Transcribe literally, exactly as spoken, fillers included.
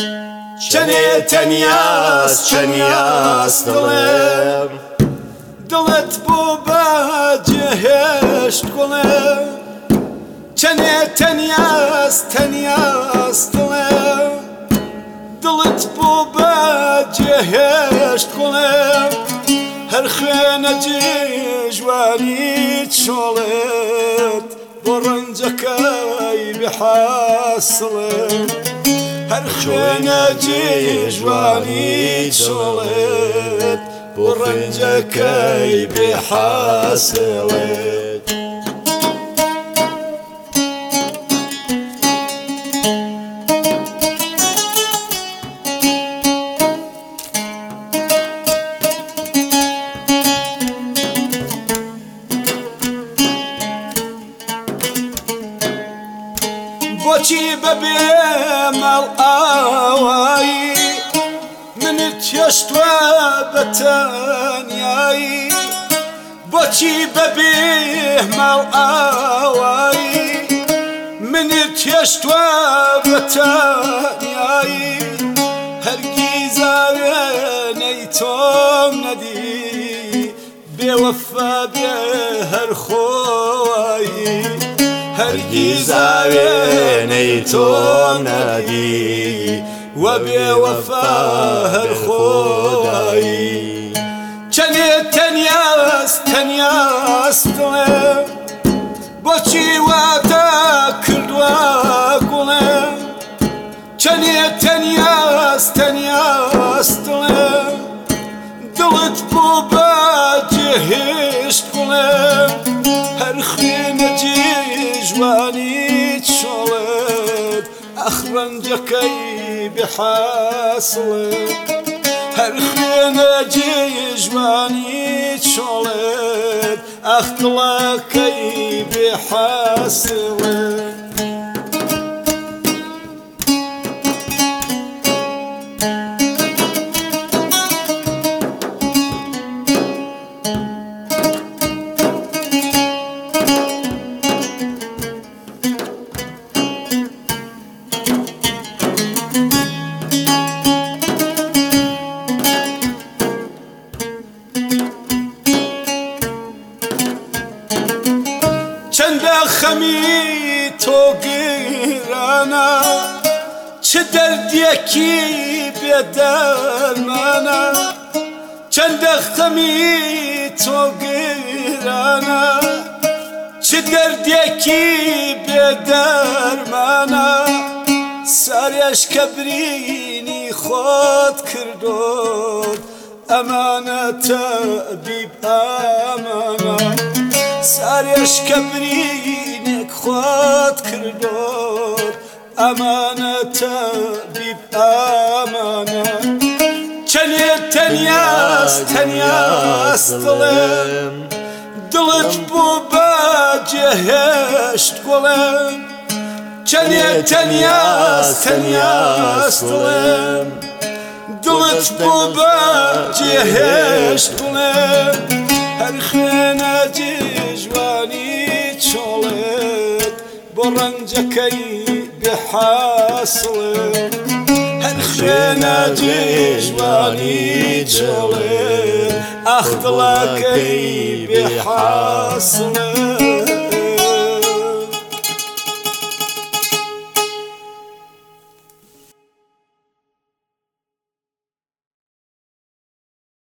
چەنێ تەنیاس چەنیاس دڵێم دڵت بۆ بەجێهێشت گوڵێم چەنێ تەنیاس تەنیاس دڵێم دڵت بۆ بەجێهێشت گوڵێم هەر خوێنە جێژوانی چۆڵێت بۆ ڕەنجەکەی بحاسڵێت هەر خوێنە جێژوانی چۆڵێت بۆ ڕەنجەکەی بحاسڵێت بۆچی بەبێ ماڵ ئاوایی منت هێشتوە بە تەنیایی بۆچی بەبێ ماڵ ئاوایی منت هێشتوە بە تەنیایی هەرگیزە وێنەی تۆم نەدی بێوەفا بێ هەر خۆیی هەرگیزە وێنەی تۆم نەدی وە بێوەفا هەر خۆیی چەنێ تەنیاس تەنیاس دڵێم بۆچی واتە کردووە گوڵێم چەنێ تەنیاس تەنیاس دڵێم دڵت بۆ بەجێهێشت گوڵێم هەر خوێنە جێژوانی چۆڵێت ئەخ ڕەنجەکەی بحاسڵێت هەر خوێنە جێژوانی چۆڵێت ئەخ دڵەکەی بحاسڵێت چەندە خەمی تۆ گیرانە چ دەردێکی بێدەرمانە چەندە خەمی تۆ گیرانە چ دەردێکی بێدەرمانە ساریش کە برینی خۆت کردوت ئەمانە تەبیب ئەمانە ساریش کە برینێک خۆت کردوت ئەمانە تەبیب ئەمانە چەنێ تەنیاس تەنیاس دڵێم دڵت بۆ بەجێهێشت گوڵێم چەنێ تەنیاس تەنیاس دڵێم دڵت بۆ بەجێهێشت گوڵێم هەر خوێنە جێژوانی چۆڵێت بۆ ڕەنجەکەی بحاسڵێت هەر خوێنە جێژوانی چۆڵێت ئەخ دڵەکەی بحاسڵێت